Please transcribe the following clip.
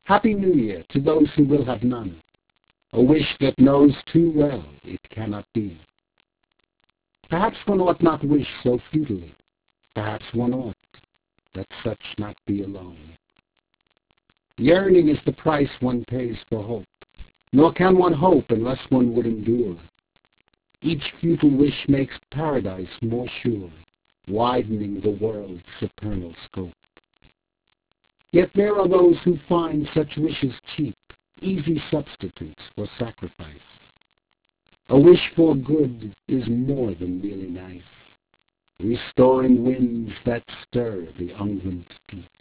Happy New Year to those who will have none. A wish that knows too well it cannot be. Perhaps one ought not wish so futilely. Perhaps one ought, that such not be alone. Yearning is the price one pays for hope, nor can one hope unless one would endure. Each futile wish makes paradise more sure, widening the world's supernal scope. Yet there are those who find such wishes cheap, easy substitutes for sacrifice. A wish for good is more than merely nice, restoring winds that stir the unguent deep.